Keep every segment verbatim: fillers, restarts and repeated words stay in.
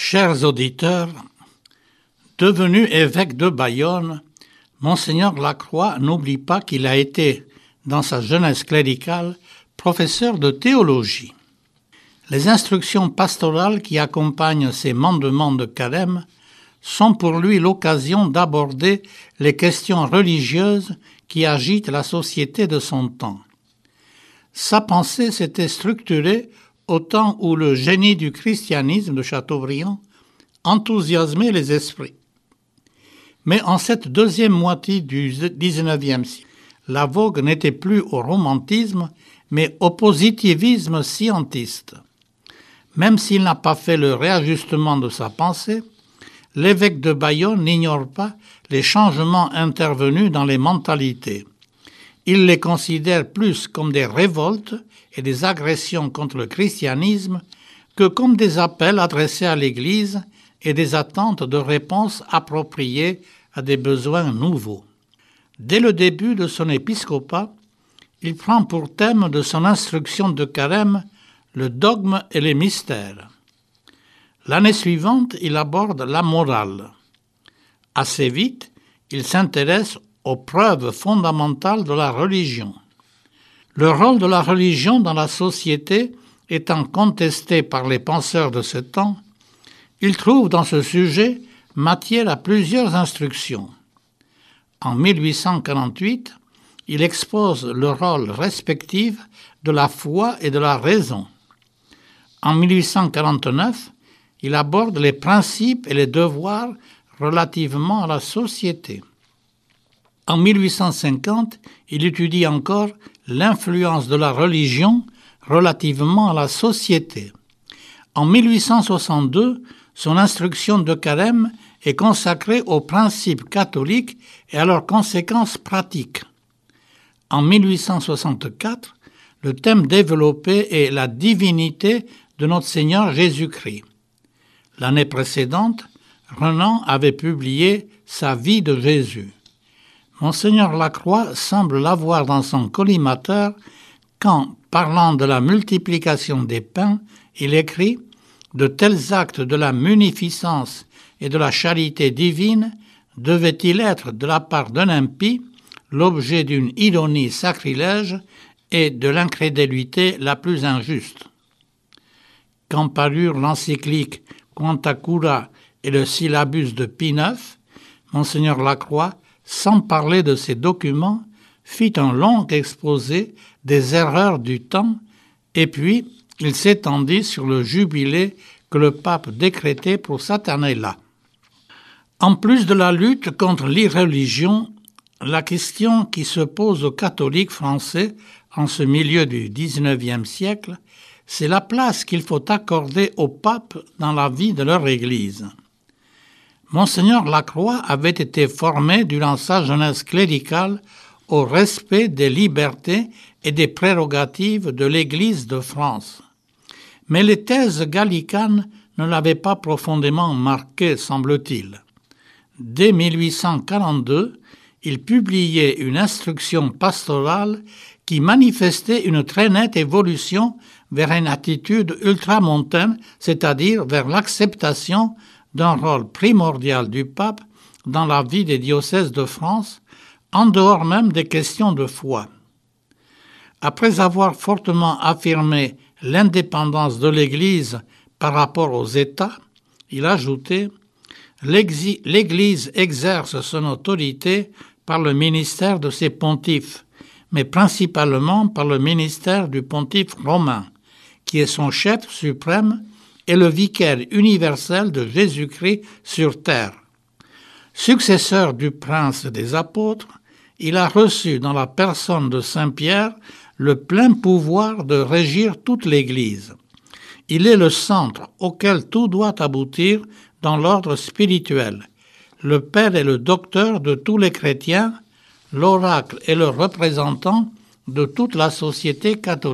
Chers auditeurs, devenu évêque de Bayonne, Monseigneur Lacroix n'oublie pas qu'il a été, dans sa jeunesse cléricale, professeur de théologie. Les instructions pastorales qui accompagnent ces mandements de carême sont pour lui l'occasion d'aborder les questions religieuses qui agitent la société de son temps. Sa pensée s'était structurée au temps où le génie du christianisme de Chateaubriand enthousiasmait les esprits. Mais en cette deuxième moitié du dix-neuvième siècle, la vogue n'était plus au romantisme, mais au positivisme scientiste. Même s'il n'a pas fait le réajustement de sa pensée, l'évêque de Bayonne n'ignore pas les changements intervenus dans les mentalités. Il les considère plus comme des révoltes et des agressions contre le christianisme que comme des appels adressés à l'Église et des attentes de réponses appropriées à des besoins nouveaux. Dès le début de son épiscopat, il prend pour thème de son instruction de carême le dogme et les mystères. L'année suivante, il aborde la morale. Assez vite, il s'intéresse aux preuves fondamentales de la religion. Le rôle de la religion dans la société étant contesté par les penseurs de ce temps, il trouve dans ce sujet matière à plusieurs instructions. En mille huit cent quarante-huit, il expose le rôle respectif de la foi et de la raison. En mille huit cent quarante-neuf, il aborde les principes et les devoirs relativement à la société. En mille huit cent cinquante, il étudie encore l'influence de la religion relativement à la société. En mille huit cent soixante-deux, son instruction de carême est consacrée aux principes catholiques et à leurs conséquences pratiques. En mille huit cent soixante-quatre, le thème développé est la divinité de notre Seigneur Jésus-Christ. L'année précédente, Renan avait publié sa vie de Jésus. Monseigneur Lacroix semble l'avoir dans son collimateur quand, parlant de la multiplication des pains, il écrit « De tels actes de la munificence et de la charité divine devaient-ils être de la part d'un impie l'objet d'une ironie sacrilège et de l'incrédulité la plus injuste. » Quand parurent l'encyclique Quanta Cura et le syllabus de Pie neuf, Monseigneur Lacroix, sans parler de ces documents, fit un long exposé des erreurs du temps et puis il s'étendit sur le jubilé que le pape décrétait pour cette année-là. En plus de la lutte contre l'irreligion, la question qui se pose aux catholiques français en ce milieu du dix-neuvième siècle, c'est la place qu'il faut accorder au pape dans la vie de leur Église. Monseigneur Lacroix avait été formé durant sa jeunesse cléricale au respect des libertés et des prérogatives de l'Église de France. Mais les thèses gallicanes ne l'avaient pas profondément marqué, semble-t-il. Dès mille huit cent quarante-deux, il publiait une instruction pastorale qui manifestait une très nette évolution vers une attitude ultramontaine, c'est-à-dire vers l'acceptation d'un rôle primordial du pape dans la vie des diocèses de France, en dehors même des questions de foi. Après avoir fortement affirmé l'indépendance de l'Église par rapport aux États, il ajoutait « L'Église exerce son autorité par le ministère de ses pontifes, mais principalement par le ministère du pontife romain, qui est son chef suprême et le vicaire universel de Jésus-Christ sur terre. Successeur du prince des apôtres, il a reçu dans la personne de Saint Pierre le plein pouvoir de régir toute l'Église. Il est le centre auquel tout doit aboutir dans l'ordre spirituel. Le Père est le docteur de tous les chrétiens, l'oracle est le représentant de toute la société catholique. »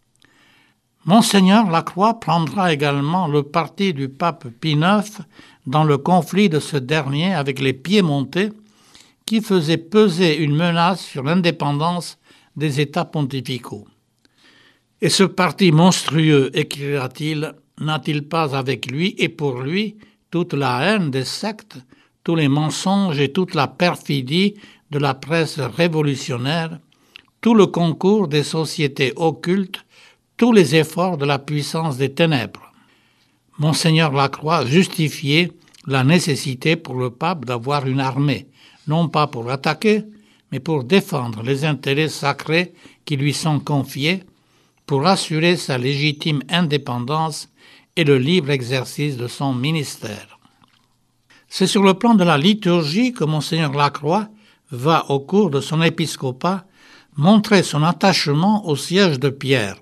Monseigneur Lacroix prendra également le parti du pape Pie neuf dans le conflit de ce dernier avec les Piémontais qui faisait peser une menace sur l'indépendance des États pontificaux. Et ce parti monstrueux, écrira-t-il, n'a-t-il pas avec lui et pour lui toute la haine des sectes, tous les mensonges et toute la perfidie de la presse révolutionnaire, tout le concours des sociétés occultes, tous les efforts de la puissance des ténèbres? Monseigneur Lacroix justifiait la nécessité pour le pape d'avoir une armée, non pas pour attaquer, mais pour défendre les intérêts sacrés qui lui sont confiés, pour assurer sa légitime indépendance et le libre exercice de son ministère. C'est sur le plan de la liturgie que Monseigneur Lacroix va, au cours de son épiscopat, montrer son attachement au siège de Pierre.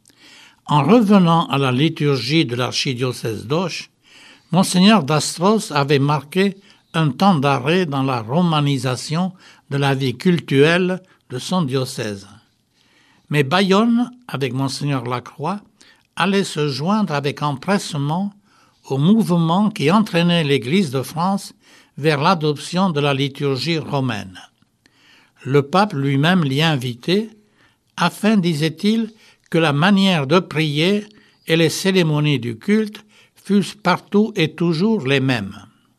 En revenant à la liturgie de l'archidiocèse d'Auch, Monseigneur d'Astros avait marqué un temps d'arrêt dans la romanisation de la vie cultuelle de son diocèse. Mais Bayonne, avec Monseigneur Lacroix, allait se joindre avec empressement au mouvement qui entraînait l'Église de France vers l'adoption de la liturgie romaine. Le pape lui-même l'y invitait, afin, disait-il, que la manière de prier et les cérémonies du culte fussent partout et toujours les mêmes.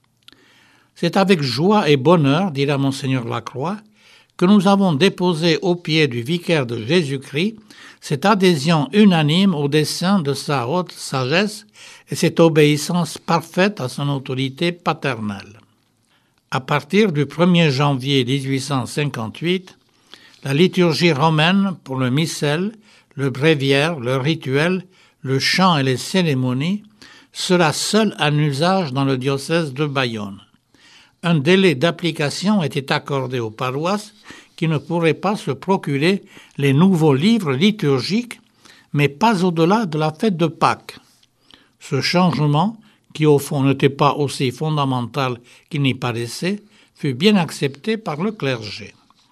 C'est avec joie et bonheur, dira Monseigneur Lacroix, que nous avons déposé aux pieds du vicaire de Jésus-Christ cette adhésion unanime au dessein de sa haute sagesse et cette obéissance parfaite à son autorité paternelle. À partir du premier janvier dix-huit cent cinquante-huit, la liturgie romaine pour le missel, le bréviaire, le rituel, le chant et les cérémonies sera seule en usage dans le diocèse de Bayonne. Un délai d'application était accordé aux paroisses qui ne pourraient pas se procurer les nouveaux livres liturgiques, mais pas au-delà de la fête de Pâques. Ce changement, qui au fond n'était pas aussi fondamental qu'il n'y paraissait, fut bien accepté par le clergé.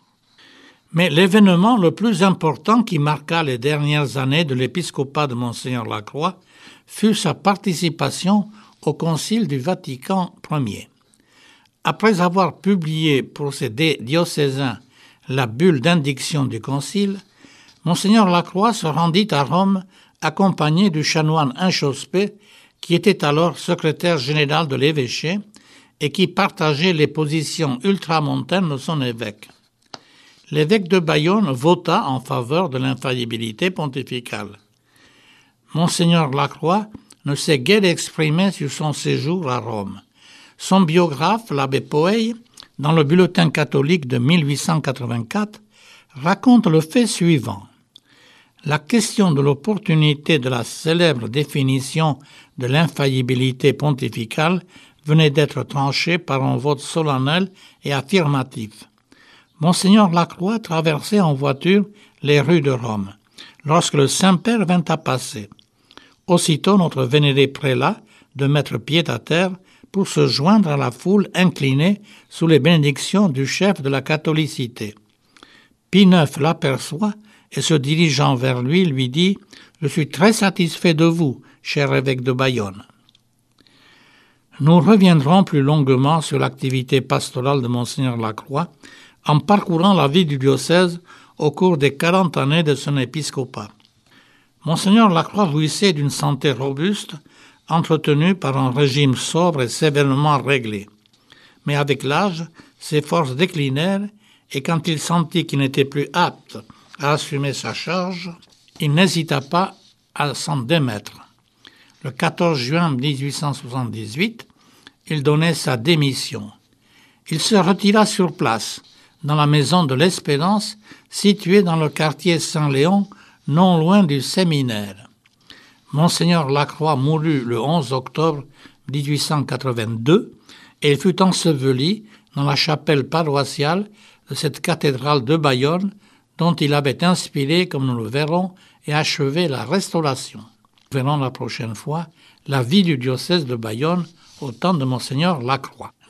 Mais l'événement le plus important qui marqua les dernières années de l'épiscopat de Monseigneur Lacroix fut sa participation au Concile du Vatican Ier. Après avoir publié pour ses diocésains la bulle d'indiction du Concile, Monseigneur Lacroix se rendit à Rome accompagné du chanoine Inchospé, qui était alors secrétaire général de l'évêché et qui partageait les positions ultramontaines de son évêque. L'évêque de Bayonne vota en faveur de l'infaillibilité pontificale. Monseigneur Lacroix ne s'est guère exprimé sur son séjour à Rome. Son biographe, l'abbé Poey, dans le Bulletin catholique de mille huit cent quatre-vingt-quatre, raconte le fait suivant. La question de l'opportunité de la célèbre définition de l'infaillibilité pontificale venait d'être tranchée par un vote solennel et affirmatif. Monseigneur Lacroix traversait en voiture les rues de Rome, lorsque le Saint-Père vint à passer. Aussitôt notre vénéré prélat de mettre pied à terre pour se joindre à la foule inclinée sous les bénédictions du chef de la catholicité. Pie neuf l'aperçoit et se dirigeant vers lui, lui dit « Je suis très satisfait de vous, cher évêque de Bayonne ». Nous reviendrons plus longuement sur l'activité pastorale de Monseigneur Lacroix en parcourant la vie du diocèse au cours des quarante années de son épiscopat. Monseigneur Lacroix jouissait d'une santé robuste, entretenu par un régime sobre et sévèrement réglé. Mais avec l'âge, ses forces déclinèrent et quand il sentit qu'il n'était plus apte à assumer sa charge, il n'hésita pas à s'en démettre. Le quatorze juin dix-huit cent soixante-dix-huit, il donnait sa démission. Il se retira sur place, dans la maison de l'Espérance, située dans le quartier Saint-Léon, non loin du séminaire. Monseigneur Lacroix mourut le onze octobre dix-huit cent quatre-vingt-deux et il fut enseveli dans la chapelle paroissiale de cette cathédrale de Bayonne dont il avait inspiré, comme nous le verrons, et achevé la restauration. Nous verrons la prochaine fois la vie du diocèse de Bayonne au temps de Monseigneur Lacroix.